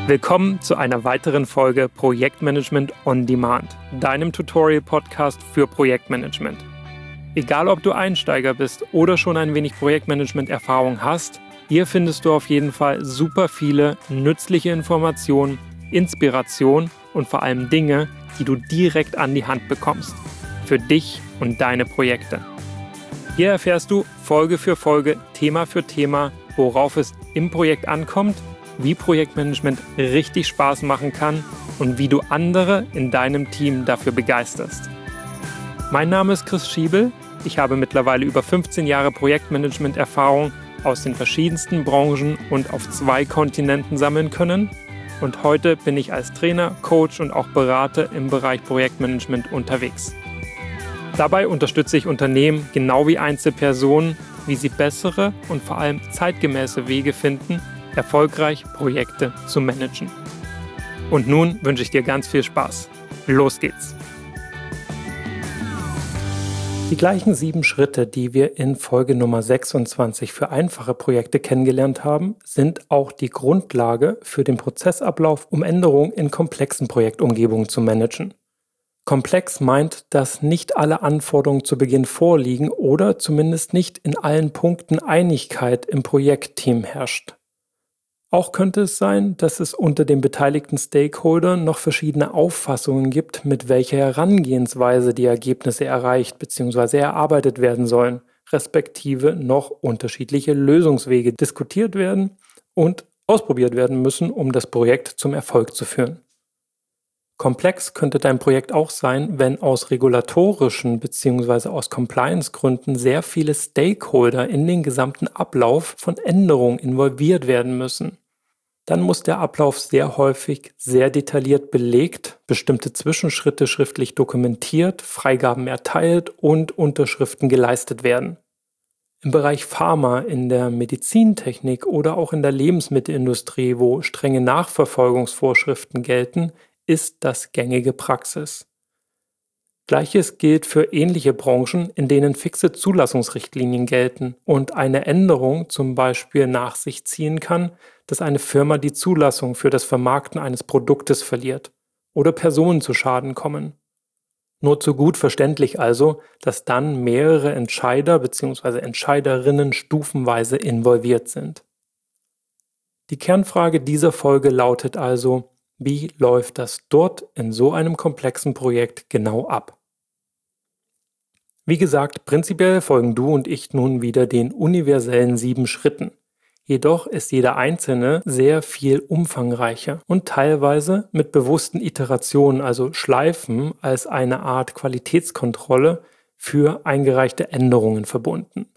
Willkommen zu einer weiteren Folge Projektmanagement on Demand, deinem Tutorial-Podcast für Projektmanagement. Egal, ob du Einsteiger bist oder schon ein wenig Projektmanagement-Erfahrung hast, hier findest du auf jeden Fall super viele nützliche Informationen, Inspiration und vor allem Dinge, die du direkt an die Hand bekommst. Für dich und deine Projekte. Hier erfährst du Folge für Folge, Thema für Thema, worauf es im Projekt ankommt, wie Projektmanagement richtig Spaß machen kann und wie du andere in deinem Team dafür begeisterst. Mein Name ist Chris Schiebel. Ich habe mittlerweile über 15 Jahre Projektmanagement-Erfahrung aus den verschiedensten Branchen und auf 2 Kontinenten sammeln können. Und heute bin ich als Trainer, Coach und auch Berater im Bereich Projektmanagement unterwegs. Dabei unterstütze ich Unternehmen genau wie Einzelpersonen, wie sie bessere und vor allem zeitgemäße Wege finden, erfolgreich Projekte zu managen. Und nun wünsche ich dir ganz viel Spaß. Los geht's! Die gleichen 7 Schritte, die wir in Folge Nummer 26 für einfache Projekte kennengelernt haben, sind auch die Grundlage für den Prozessablauf, um Änderungen in komplexen Projektumgebungen zu managen. Komplex meint, dass nicht alle Anforderungen zu Beginn vorliegen oder zumindest nicht in allen Punkten Einigkeit im Projektteam herrscht. Auch könnte es sein, dass es unter den beteiligten Stakeholdern noch verschiedene Auffassungen gibt, mit welcher Herangehensweise die Ergebnisse erreicht bzw. erarbeitet werden sollen, respektive noch unterschiedliche Lösungswege diskutiert werden und ausprobiert werden müssen, um das Projekt zum Erfolg zu führen. Komplex könnte dein Projekt auch sein, wenn aus regulatorischen bzw. aus Compliance-Gründen sehr viele Stakeholder in den gesamten Ablauf von Änderungen involviert werden müssen. Dann muss der Ablauf sehr häufig sehr detailliert belegt, bestimmte Zwischenschritte schriftlich dokumentiert, Freigaben erteilt und Unterschriften geleistet werden. Im Bereich Pharma, in der Medizintechnik oder auch in der Lebensmittelindustrie, wo strenge Nachverfolgungsvorschriften gelten, ist das gängige Praxis. Gleiches gilt für ähnliche Branchen, in denen fixe Zulassungsrichtlinien gelten und eine Änderung zum Beispiel nach sich ziehen kann, dass eine Firma die Zulassung für das Vermarkten eines Produktes verliert oder Personen zu Schaden kommen. Nur zu gut verständlich also, dass dann mehrere Entscheider bzw. Entscheiderinnen stufenweise involviert sind. Die Kernfrage dieser Folge lautet also: Wie läuft das dort in so einem komplexen Projekt genau ab? Wie gesagt, prinzipiell folgen du und ich nun wieder den universellen 7 Schritten. Jedoch ist jeder einzelne sehr viel umfangreicher und teilweise mit bewussten Iterationen, also Schleifen, als eine Art Qualitätskontrolle für eingereichte Änderungen verbunden.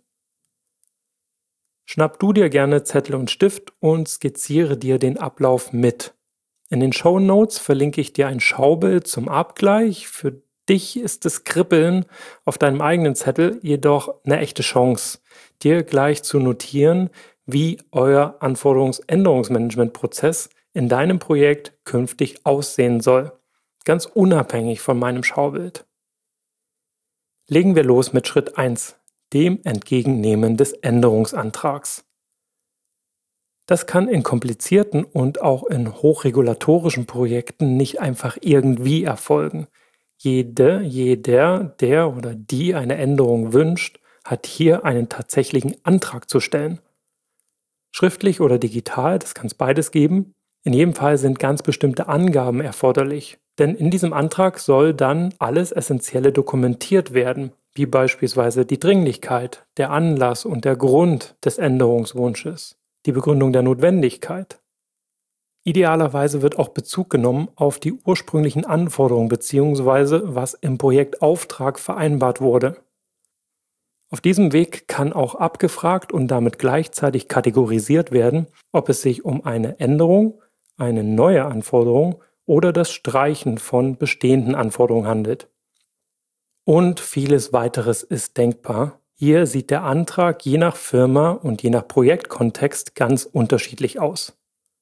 Schnapp du dir gerne Zettel und Stift und skizziere dir den Ablauf mit. In den Shownotes verlinke ich dir ein Schaubild zum Abgleich. Für dich ist das Kribbeln auf deinem eigenen Zettel jedoch eine echte Chance, dir gleich zu notieren, wie euer Anforderungsänderungsmanagementprozess in deinem Projekt künftig aussehen soll. Ganz unabhängig von meinem Schaubild. Legen wir los mit Schritt 1, dem Entgegennehmen des Änderungsantrags. Das kann in komplizierten und auch in hochregulatorischen Projekten nicht einfach irgendwie erfolgen. Jeder, der oder die eine Änderung wünscht, hat hier einen tatsächlichen Antrag zu stellen. Schriftlich oder digital, das kann es beides geben. In jedem Fall sind ganz bestimmte Angaben erforderlich, denn in diesem Antrag soll dann alles Essentielle dokumentiert werden, wie beispielsweise die Dringlichkeit, der Anlass und der Grund des Änderungswunsches. Die Begründung der Notwendigkeit. Idealerweise wird auch Bezug genommen auf die ursprünglichen Anforderungen bzw. was im Projektauftrag vereinbart wurde. Auf diesem Weg kann auch abgefragt und damit gleichzeitig kategorisiert werden, ob es sich um eine Änderung, eine neue Anforderung oder das Streichen von bestehenden Anforderungen handelt. Und vieles weiteres ist denkbar. Hier sieht der Antrag je nach Firma und je nach Projektkontext ganz unterschiedlich aus.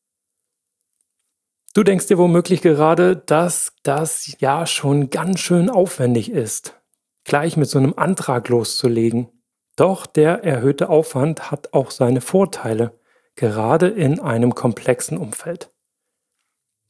Du denkst dir womöglich gerade, dass das ja schon ganz schön aufwendig ist, gleich mit so einem Antrag loszulegen. Doch der erhöhte Aufwand hat auch seine Vorteile, gerade in einem komplexen Umfeld.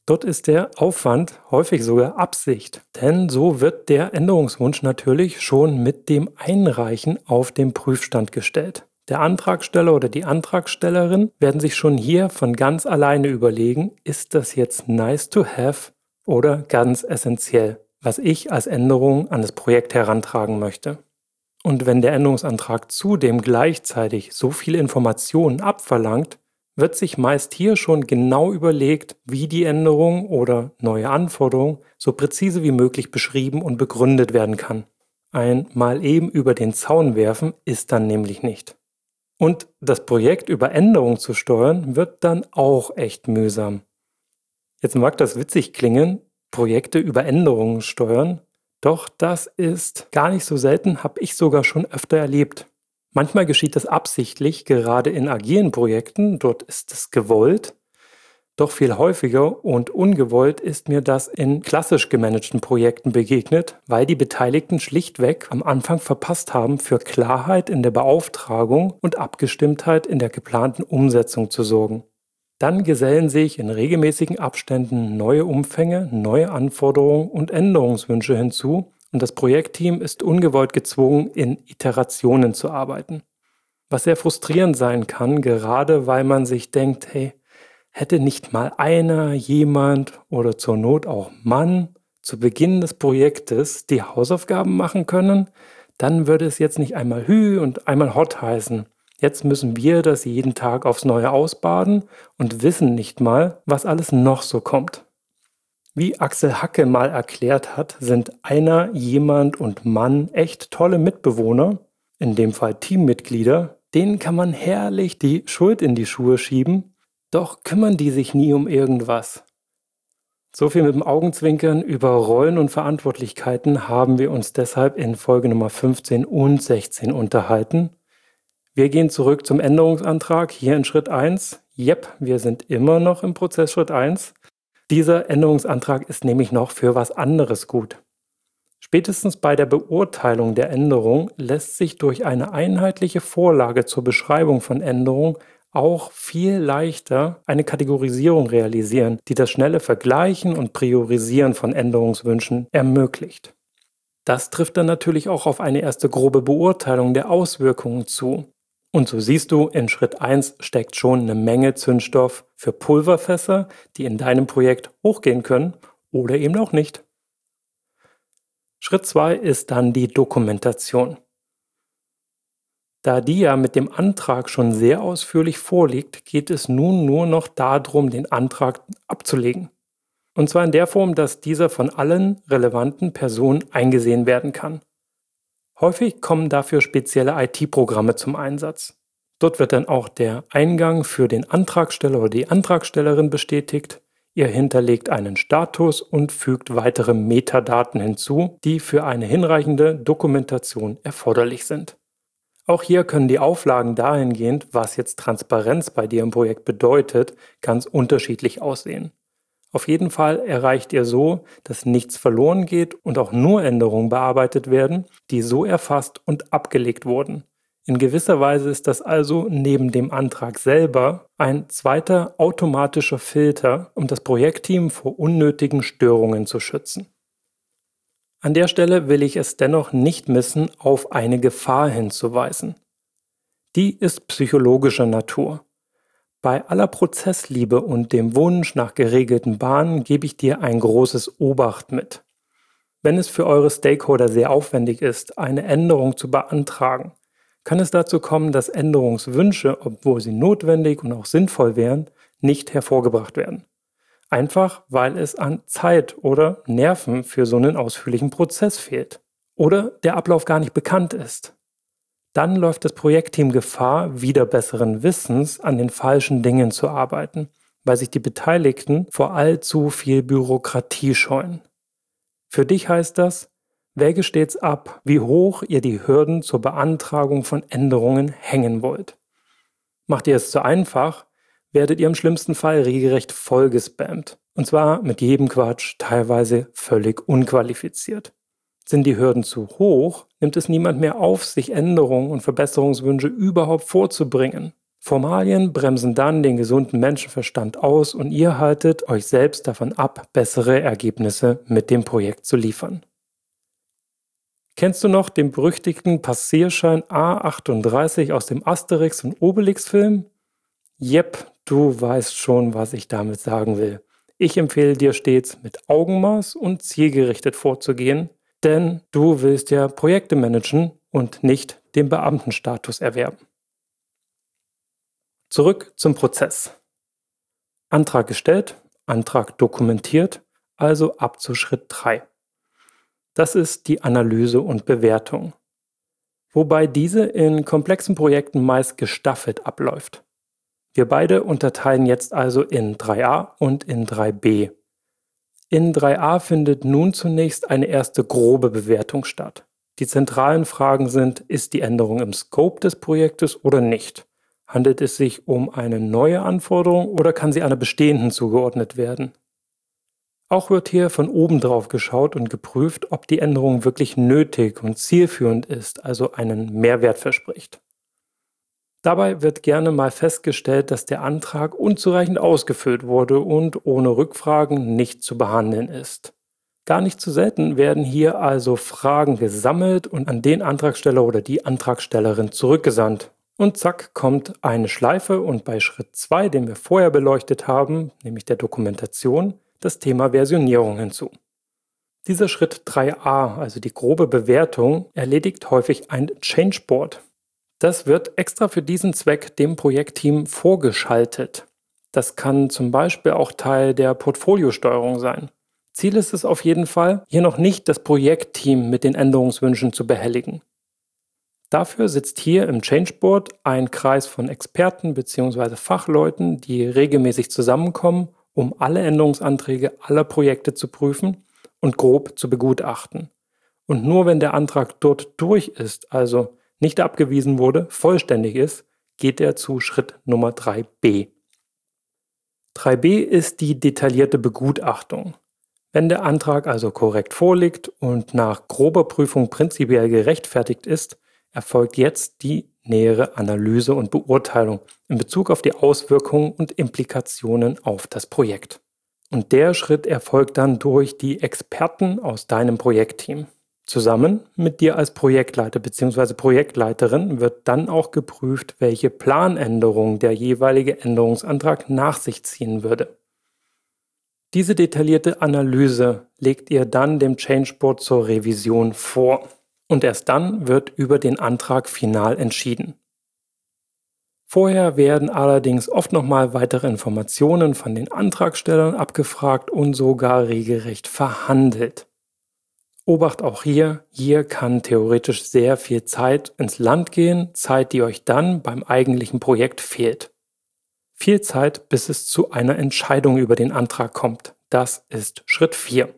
Dort ist der Aufwand häufig sogar Absicht, denn so wird der Änderungswunsch natürlich schon mit dem Einreichen auf den Prüfstand gestellt. Der Antragsteller oder die Antragstellerin werden sich schon hier von ganz alleine überlegen, ist das jetzt nice to have oder ganz essentiell, was ich als Änderung an das Projekt herantragen möchte. Und wenn der Änderungsantrag zudem gleichzeitig so viele Informationen abverlangt, wird sich meist hier schon genau überlegt, wie die Änderung oder neue Anforderung so präzise wie möglich beschrieben und begründet werden kann. Ein mal eben über den Zaun werfen ist dann nämlich nicht. Und das Projekt über Änderungen zu steuern, wird dann auch echt mühsam. Jetzt mag das witzig klingen, Projekte über Änderungen steuern, doch das ist gar nicht so selten, habe ich sogar schon öfter erlebt. Manchmal geschieht das absichtlich, gerade in agilen Projekten, dort ist es gewollt. Doch viel häufiger und ungewollt ist mir das in klassisch gemanagten Projekten begegnet, weil die Beteiligten schlichtweg am Anfang verpasst haben, für Klarheit in der Beauftragung und Abgestimmtheit in der geplanten Umsetzung zu sorgen. Dann gesellen sich in regelmäßigen Abständen neue Umfänge, neue Anforderungen und Änderungswünsche hinzu und das Projektteam ist ungewollt gezwungen, in Iterationen zu arbeiten. Was sehr frustrierend sein kann, gerade weil man sich denkt, hey, hätte nicht mal einer, jemand oder zur Not auch Mann zu Beginn des Projektes die Hausaufgaben machen können, dann würde es jetzt nicht einmal Hü und einmal Hot heißen. Jetzt müssen wir das jeden Tag aufs Neue ausbaden und wissen nicht mal, was alles noch so kommt. Wie Axel Hacke mal erklärt hat, sind einer, jemand und Mann echt tolle Mitbewohner, in dem Fall Teammitglieder, denen kann man herrlich die Schuld in die Schuhe schieben, doch kümmern die sich nie um irgendwas. So viel mit dem Augenzwinkern über Rollen und Verantwortlichkeiten haben wir uns deshalb in Folge Nummer 15 und 16 unterhalten. Wir gehen zurück zum Änderungsantrag hier in Schritt 1. Jep, wir sind immer noch im Prozess Schritt 1. Dieser Änderungsantrag ist nämlich noch für was anderes gut. Spätestens bei der Beurteilung der Änderung lässt sich durch eine einheitliche Vorlage zur Beschreibung von Änderungen auch viel leichter eine Kategorisierung realisieren, die das schnelle Vergleichen und Priorisieren von Änderungswünschen ermöglicht. Das trifft dann natürlich auch auf eine erste grobe Beurteilung der Auswirkungen zu. Und so siehst du, in Schritt 1 steckt schon eine Menge Zündstoff für Pulverfässer, die in deinem Projekt hochgehen können oder eben auch nicht. Schritt 2 ist dann die Dokumentation. Da die ja mit dem Antrag schon sehr ausführlich vorliegt, geht es nun nur noch darum, den Antrag abzulegen. Und zwar in der Form, dass dieser von allen relevanten Personen eingesehen werden kann. Häufig kommen dafür spezielle IT-Programme zum Einsatz. Dort wird dann auch der Eingang für den Antragsteller oder die Antragstellerin bestätigt. Ihr hinterlegt einen Status und fügt weitere Metadaten hinzu, die für eine hinreichende Dokumentation erforderlich sind. Auch hier können die Auflagen dahingehend, was jetzt Transparenz bei dir im Projekt bedeutet, ganz unterschiedlich aussehen. Auf jeden Fall erreicht ihr so, dass nichts verloren geht und auch nur Änderungen bearbeitet werden, die so erfasst und abgelegt wurden. In gewisser Weise ist das also neben dem Antrag selber ein zweiter automatischer Filter, um das Projektteam vor unnötigen Störungen zu schützen. An der Stelle will ich es dennoch nicht missen, auf eine Gefahr hinzuweisen. Die ist psychologischer Natur. Bei aller Prozessliebe und dem Wunsch nach geregelten Bahnen gebe ich dir ein großes Obacht mit. Wenn es für eure Stakeholder sehr aufwendig ist, eine Änderung zu beantragen, kann es dazu kommen, dass Änderungswünsche, obwohl sie notwendig und auch sinnvoll wären, nicht hervorgebracht werden. Einfach, weil es an Zeit oder Nerven für so einen ausführlichen Prozess fehlt. Oder der Ablauf gar nicht bekannt ist. Dann läuft das Projektteam Gefahr, wieder besseren Wissens an den falschen Dingen zu arbeiten, weil sich die Beteiligten vor allzu viel Bürokratie scheuen. Für dich heißt das, wäge stets ab, wie hoch ihr die Hürden zur Beantragung von Änderungen hängen wollt. Macht ihr es zu einfach, werdet ihr im schlimmsten Fall regelrecht vollgespammt. Und zwar mit jedem Quatsch, teilweise völlig unqualifiziert. Sind die Hürden zu hoch, nimmt es niemand mehr auf, sich Änderungen und Verbesserungswünsche überhaupt vorzubringen. Formalien bremsen dann den gesunden Menschenverstand aus und ihr haltet euch selbst davon ab, bessere Ergebnisse mit dem Projekt zu liefern. Kennst du noch den berüchtigten Passierschein A38 aus dem Asterix- und Obelix-Film? Jep, du weißt schon, was ich damit sagen will. Ich empfehle dir stets, mit Augenmaß und zielgerichtet vorzugehen, denn du willst ja Projekte managen und nicht den Beamtenstatus erwerben. Zurück zum Prozess. Antrag gestellt, Antrag dokumentiert, also ab zu Schritt 3. Das ist die Analyse und Bewertung, wobei diese in komplexen Projekten meist gestaffelt abläuft. Wir beide unterteilen jetzt also in 3a und in 3b. In 3a findet nun zunächst eine erste grobe Bewertung statt. Die zentralen Fragen sind, ist die Änderung im Scope des Projektes oder nicht? Handelt es sich um eine neue Anforderung oder kann sie einer bestehenden zugeordnet werden? Auch wird hier von oben drauf geschaut und geprüft, ob die Änderung wirklich nötig und zielführend ist, also einen Mehrwert verspricht. Dabei wird gerne mal festgestellt, dass der Antrag unzureichend ausgefüllt wurde und ohne Rückfragen nicht zu behandeln ist. Gar nicht zu selten werden hier also Fragen gesammelt und an den Antragsteller oder die Antragstellerin zurückgesandt. Und zack, kommt eine Schleife und bei Schritt 2, den wir vorher beleuchtet haben, nämlich der Dokumentation, das Thema Versionierung hinzu. Dieser Schritt 3a, also die grobe Bewertung, erledigt häufig ein Change Board. Das wird extra für diesen Zweck dem Projektteam vorgeschaltet. Das kann zum Beispiel auch Teil der Portfoliosteuerung sein. Ziel ist es auf jeden Fall, hier noch nicht das Projektteam mit den Änderungswünschen zu behelligen. Dafür sitzt hier im Change Board ein Kreis von Experten bzw. Fachleuten, die regelmäßig zusammenkommen, um alle Änderungsanträge aller Projekte zu prüfen und grob zu begutachten. Und nur wenn der Antrag dort durch ist, also nicht abgewiesen wurde, vollständig ist, geht er zu Schritt Nummer 3b. 3b ist die detaillierte Begutachtung. Wenn der Antrag also korrekt vorliegt und nach grober Prüfung prinzipiell gerechtfertigt ist, erfolgt jetzt die nähere Analyse und Beurteilung in Bezug auf die Auswirkungen und Implikationen auf das Projekt. Und der Schritt erfolgt dann durch die Experten aus deinem Projektteam. Zusammen mit dir als Projektleiter bzw. Projektleiterin wird dann auch geprüft, welche Planänderung der jeweilige Änderungsantrag nach sich ziehen würde. Diese detaillierte Analyse legt ihr dann dem Change Board zur Revision vor. Und erst dann wird über den Antrag final entschieden. Vorher werden allerdings oft nochmal weitere Informationen von den Antragstellern abgefragt und sogar regelrecht verhandelt. Obacht auch hier kann theoretisch sehr viel Zeit ins Land gehen, Zeit, die euch dann beim eigentlichen Projekt fehlt. Viel Zeit, bis es zu einer Entscheidung über den Antrag kommt. Das ist Schritt 4.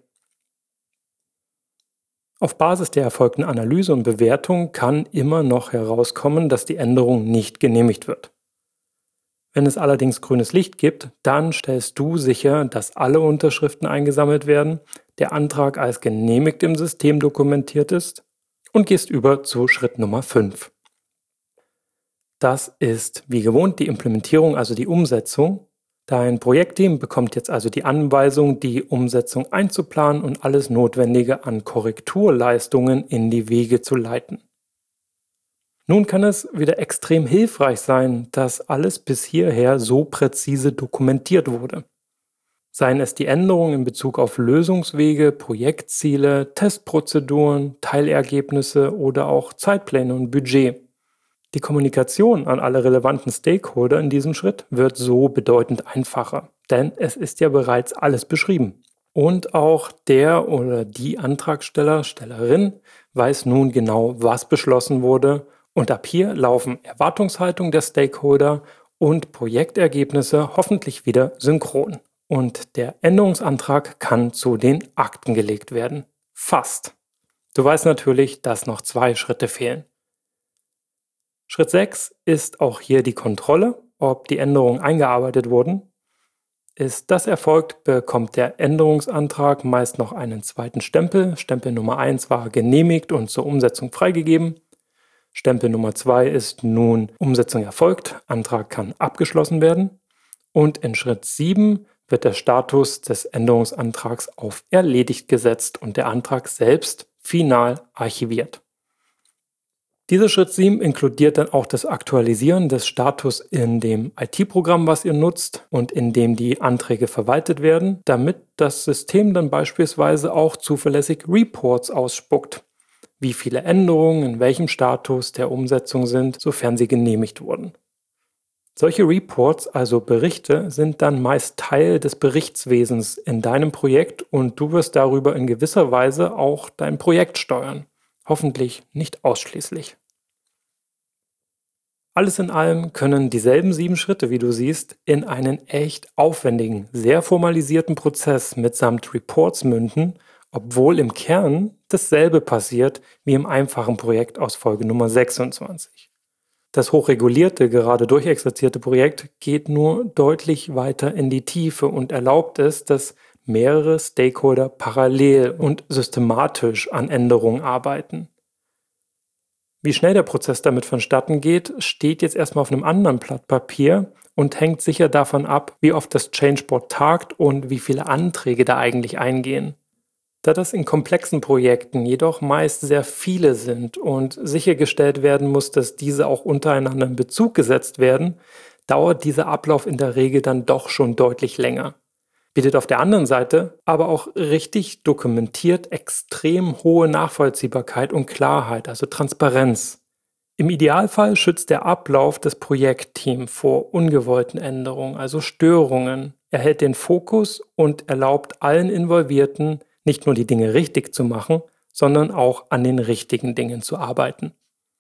Auf Basis der erfolgten Analyse und Bewertung kann immer noch herauskommen, dass die Änderung nicht genehmigt wird. Wenn es allerdings grünes Licht gibt, dann stellst du sicher, dass alle Unterschriften eingesammelt werden, der Antrag als genehmigt im System dokumentiert ist und gehst über zu Schritt Nummer 5. Das ist wie gewohnt die Implementierung, also die Umsetzung. Dein Projektteam bekommt jetzt also die Anweisung, die Umsetzung einzuplanen und alles Notwendige an Korrekturleistungen in die Wege zu leiten. Nun kann es wieder extrem hilfreich sein, dass alles bis hierher so präzise dokumentiert wurde. Seien es die Änderungen in Bezug auf Lösungswege, Projektziele, Testprozeduren, Teilergebnisse oder auch Zeitpläne und Budget. Die Kommunikation an alle relevanten Stakeholder in diesem Schritt wird so bedeutend einfacher, denn es ist ja bereits alles beschrieben. Und auch der oder die Antragsteller, Stellerin weiß nun genau, was beschlossen wurde und ab hier laufen Erwartungshaltung der Stakeholder und Projektergebnisse hoffentlich wieder synchron. Und der Änderungsantrag kann zu den Akten gelegt werden. Fast. Du weißt natürlich, dass noch 2 Schritte fehlen. Schritt 6 ist auch hier die Kontrolle, ob die Änderungen eingearbeitet wurden. Ist das erfolgt, bekommt der Änderungsantrag meist noch einen zweiten Stempel. Stempel Nummer 1 war genehmigt und zur Umsetzung freigegeben. Stempel Nummer 2 ist nun Umsetzung erfolgt, Antrag kann abgeschlossen werden. Und in Schritt 7 wird der Status des Änderungsantrags auf erledigt gesetzt und der Antrag selbst final archiviert. Dieser Schritt 7 inkludiert dann auch das Aktualisieren des Status in dem IT-Programm, was ihr nutzt und in dem die Anträge verwaltet werden, damit das System dann beispielsweise auch zuverlässig Reports ausspuckt, wie viele Änderungen in welchem Status der Umsetzung sind, sofern sie genehmigt wurden. Solche Reports, also Berichte, sind dann meist Teil des Berichtswesens in deinem Projekt und du wirst darüber in gewisser Weise auch dein Projekt steuern. Hoffentlich nicht ausschließlich. Alles in allem können dieselben 7 Schritte, wie du siehst, in einen echt aufwendigen, sehr formalisierten Prozess mitsamt Reports münden, obwohl im Kern dasselbe passiert wie im einfachen Projekt aus Folge Nummer 26. Das hochregulierte, gerade durchexerzierte Projekt geht nur deutlich weiter in die Tiefe und erlaubt es, dass mehrere Stakeholder parallel und systematisch an Änderungen arbeiten. Wie schnell der Prozess damit vonstatten geht, steht jetzt erstmal auf einem anderen Blatt Papier und hängt sicher davon ab, wie oft das Changeboard tagt und wie viele Anträge da eigentlich eingehen. Da das in komplexen Projekten jedoch meist sehr viele sind und sichergestellt werden muss, dass diese auch untereinander in Bezug gesetzt werden, dauert dieser Ablauf in der Regel dann doch schon deutlich länger. Bietet auf der anderen Seite aber auch richtig dokumentiert extrem hohe Nachvollziehbarkeit und Klarheit, also Transparenz. Im Idealfall schützt der Ablauf das Projektteam vor ungewollten Änderungen, also Störungen. Er hält den Fokus und erlaubt allen Involvierten, nicht nur die Dinge richtig zu machen, sondern auch an den richtigen Dingen zu arbeiten.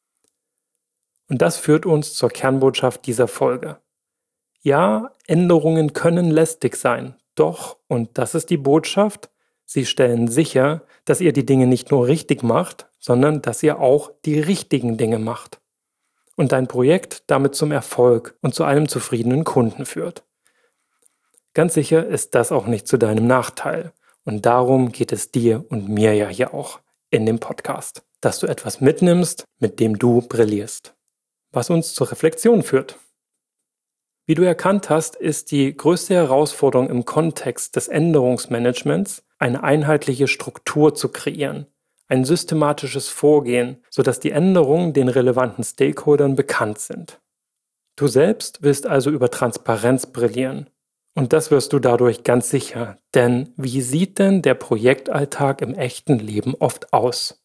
Und das führt uns zur Kernbotschaft dieser Folge. Ja, Änderungen können lästig sein, doch, und das ist die Botschaft, sie stellen sicher, dass ihr die Dinge nicht nur richtig macht, sondern dass ihr auch die richtigen Dinge macht. Und dein Projekt damit zum Erfolg und zu einem zufriedenen Kunden führt. Ganz sicher ist das auch nicht zu deinem Nachteil. Und darum geht es dir und mir ja hier auch in dem Podcast, dass du etwas mitnimmst, mit dem du brillierst. Was uns zur Reflexion führt. Wie du erkannt hast, ist die größte Herausforderung im Kontext des Änderungsmanagements, eine einheitliche Struktur zu kreieren, ein systematisches Vorgehen, sodass die Änderungen den relevanten Stakeholdern bekannt sind. Du selbst willst also über Transparenz brillieren. Und das wirst du dadurch ganz sicher, denn wie sieht denn der Projektalltag im echten Leben oft aus?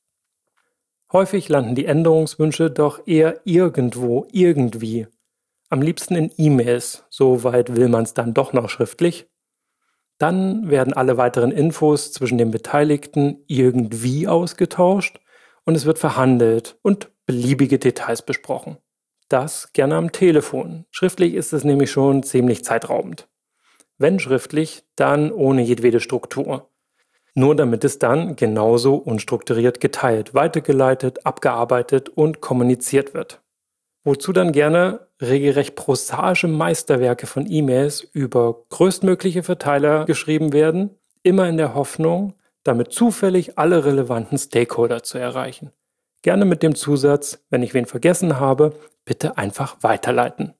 Häufig landen die Änderungswünsche doch eher irgendwo, irgendwie. Am liebsten in E-Mails, soweit will man es dann doch noch schriftlich. Dann werden alle weiteren Infos zwischen den Beteiligten irgendwie ausgetauscht und es wird verhandelt und beliebige Details besprochen. Das gerne am Telefon. Schriftlich ist es nämlich schon ziemlich zeitraubend. Wenn schriftlich, dann ohne jedwede Struktur. Nur damit es dann genauso unstrukturiert geteilt, weitergeleitet, abgearbeitet und kommuniziert wird. Wozu dann gerne regelrecht prosaische Meisterwerke von E-Mails über größtmögliche Verteiler geschrieben werden, immer in der Hoffnung, damit zufällig alle relevanten Stakeholder zu erreichen. Gerne mit dem Zusatz, wenn ich wen vergessen habe, bitte einfach weiterleiten.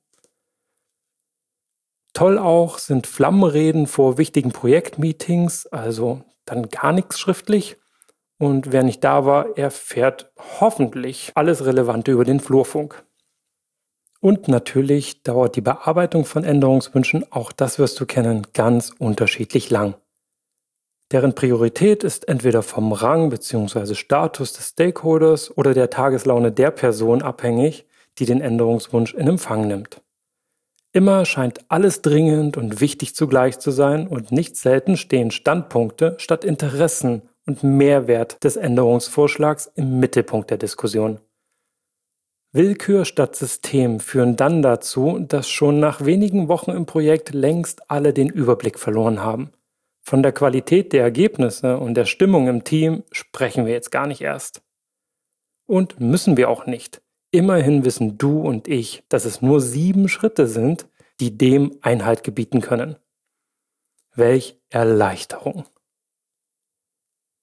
Toll auch sind Flammenreden vor wichtigen Projektmeetings, also dann gar nichts schriftlich. Und wer nicht da war, erfährt hoffentlich alles Relevante über den Flurfunk. Und natürlich dauert die Bearbeitung von Änderungswünschen, auch das wirst du kennen, ganz unterschiedlich lang. Deren Priorität ist entweder vom Rang bzw. Status des Stakeholders oder der Tageslaune der Person abhängig, die den Änderungswunsch in Empfang nimmt. Immer scheint alles dringend und wichtig zugleich zu sein und nicht selten stehen Standpunkte statt Interessen und Mehrwert des Änderungsvorschlags im Mittelpunkt der Diskussion. Willkür statt System führen dann dazu, dass schon nach wenigen Wochen im Projekt längst alle den Überblick verloren haben. Von der Qualität der Ergebnisse und der Stimmung im Team sprechen wir jetzt gar nicht erst. Und müssen wir auch nicht. Immerhin wissen du und ich, dass es nur 7 Schritte sind, die dem Einhalt gebieten können. Welch Erleichterung!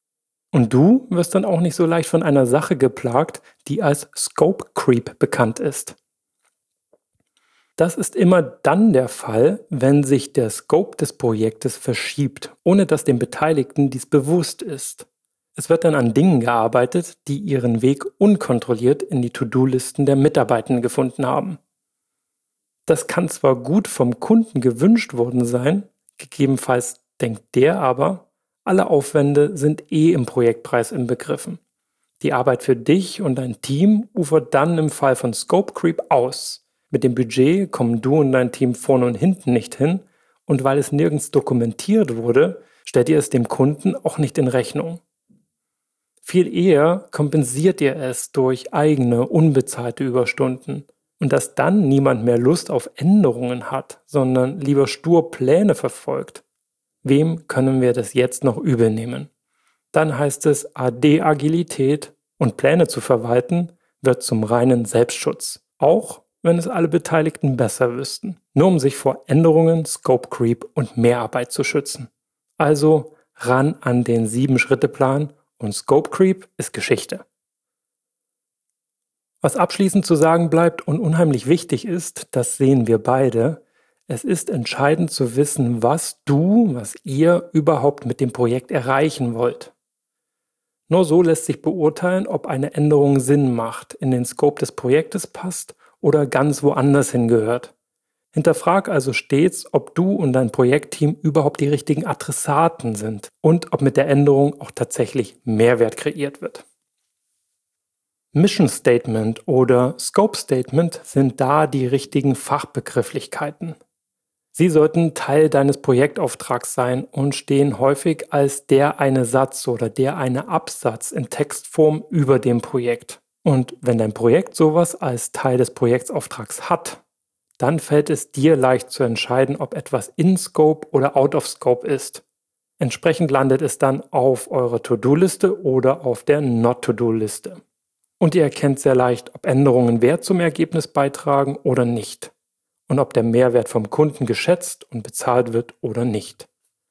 Und du wirst dann auch nicht so leicht von einer Sache geplagt, die als Scope Creep bekannt ist. Das ist immer dann der Fall, wenn sich der Scope des Projektes verschiebt, ohne dass den Beteiligten dies bewusst ist. Es wird dann an Dingen gearbeitet, die ihren Weg unkontrolliert in die To-Do-Listen der Mitarbeitenden gefunden haben. Das kann zwar gut vom Kunden gewünscht worden sein, gegebenenfalls denkt der aber, alle Aufwände sind im Projektpreis inbegriffen. Die Arbeit für dich und dein Team ufert dann im Fall von Scope Creep aus. Mit dem Budget kommen du und dein Team vorne und hinten nicht hin und weil es nirgends dokumentiert wurde, stellt ihr es dem Kunden auch nicht in Rechnung. Viel eher kompensiert ihr es durch eigene, unbezahlte Überstunden. Und dass dann niemand mehr Lust auf Änderungen hat, sondern lieber stur Pläne verfolgt. Wem können wir das jetzt noch übel nehmen? Dann heißt es, AD-Agilität und Pläne zu verwalten, wird zum reinen Selbstschutz. Auch wenn es alle Beteiligten besser wüssten. Nur um sich vor Änderungen, Scope Creep und Mehrarbeit zu schützen. Also ran an den 7-Schritte-Plan und Scope Creep ist Geschichte. Was abschließend zu sagen bleibt und unheimlich wichtig ist, das sehen wir beide, es ist entscheidend zu wissen, was ihr überhaupt mit dem Projekt erreichen wollt. Nur so lässt sich beurteilen, ob eine Änderung Sinn macht, in den Scope des Projektes passt oder ganz woanders hingehört. Hinterfrag also stets, ob du und dein Projektteam überhaupt die richtigen Adressaten sind und ob mit der Änderung auch tatsächlich Mehrwert kreiert wird. Mission Statement oder Scope Statement sind da die richtigen Fachbegrifflichkeiten. Sie sollten Teil deines Projektauftrags sein und stehen häufig als der eine Satz oder der eine Absatz in Textform über dem Projekt. Und wenn dein Projekt sowas als Teil des Projektauftrags hat, dann fällt es dir leicht zu entscheiden, ob etwas in Scope oder out of Scope ist. Entsprechend landet es dann auf eurer To-Do-Liste oder auf der Not-To-Do-Liste. Und ihr erkennt sehr leicht, ob Änderungen Wert zum Ergebnis beitragen oder nicht. Und ob der Mehrwert vom Kunden geschätzt und bezahlt wird oder nicht.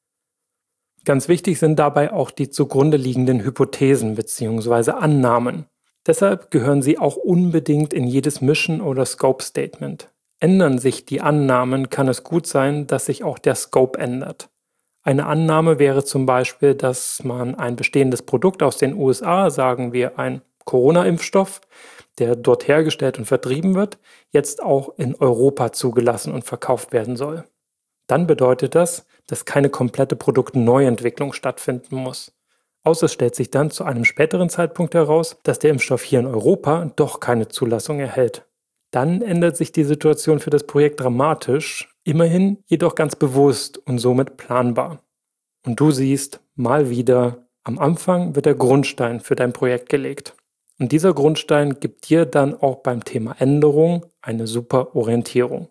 Ganz wichtig sind dabei auch die zugrunde liegenden Hypothesen bzw. Annahmen. Deshalb gehören sie auch unbedingt in jedes Mission- oder Scope-Statement. Ändern sich die Annahmen, kann es gut sein, dass sich auch der Scope ändert. Eine Annahme wäre zum Beispiel, dass man ein bestehendes Produkt aus den USA, sagen wir ein Corona-Impfstoff, der dort hergestellt und vertrieben wird, jetzt auch in Europa zugelassen und verkauft werden soll. Dann bedeutet das, dass keine komplette Produktneuentwicklung stattfinden muss. Außer es stellt sich dann zu einem späteren Zeitpunkt heraus, dass der Impfstoff hier in Europa doch keine Zulassung erhält. Dann ändert sich die Situation für das Projekt dramatisch, immerhin jedoch ganz bewusst und somit planbar. Und du siehst, mal wieder, am Anfang wird der Grundstein für dein Projekt gelegt. Und dieser Grundstein gibt dir dann auch beim Thema Änderung eine super Orientierung.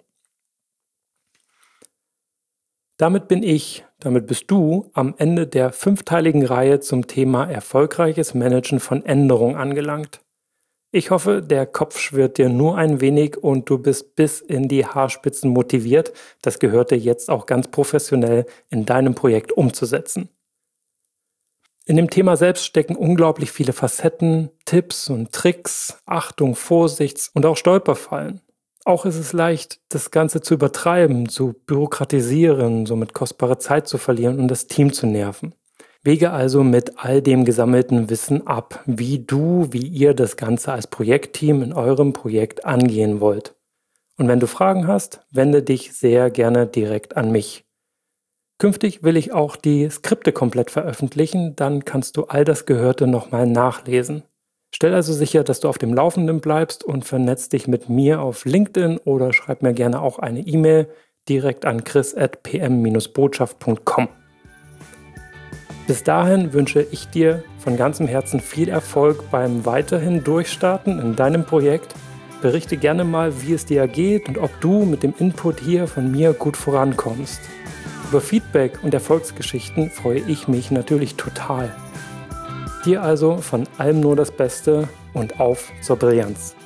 Damit bist du am Ende der 5-teiligen Reihe zum Thema erfolgreiches Managen von Änderungen angelangt. Ich hoffe, der Kopf schwirrt dir nur ein wenig und du bist bis in die Haarspitzen motiviert, das Gehörte jetzt auch ganz professionell in deinem Projekt umzusetzen. In dem Thema selbst stecken unglaublich viele Facetten, Tipps und Tricks, Achtung, Vorsichts- und auch Stolperfallen. Auch ist es leicht, das Ganze zu übertreiben, zu bürokratisieren, somit kostbare Zeit zu verlieren und das Team zu nerven. Wege also mit all dem gesammelten Wissen ab, wie ihr das Ganze als Projektteam in eurem Projekt angehen wollt. Und wenn du Fragen hast, wende dich sehr gerne direkt an mich. Künftig will ich auch die Skripte komplett veröffentlichen, dann kannst du all das Gehörte nochmal nachlesen. Stell also sicher, dass du auf dem Laufenden bleibst und vernetz dich mit mir auf LinkedIn oder schreib mir gerne auch eine E-Mail direkt an chris@pm-botschaft.com. Bis dahin wünsche ich dir von ganzem Herzen viel Erfolg beim weiterhin Durchstarten in deinem Projekt. Berichte gerne mal, wie es dir geht und ob du mit dem Input hier von mir gut vorankommst. Über Feedback und Erfolgsgeschichten freue ich mich natürlich total. Dir also von allem nur das Beste und auf zur Brillanz.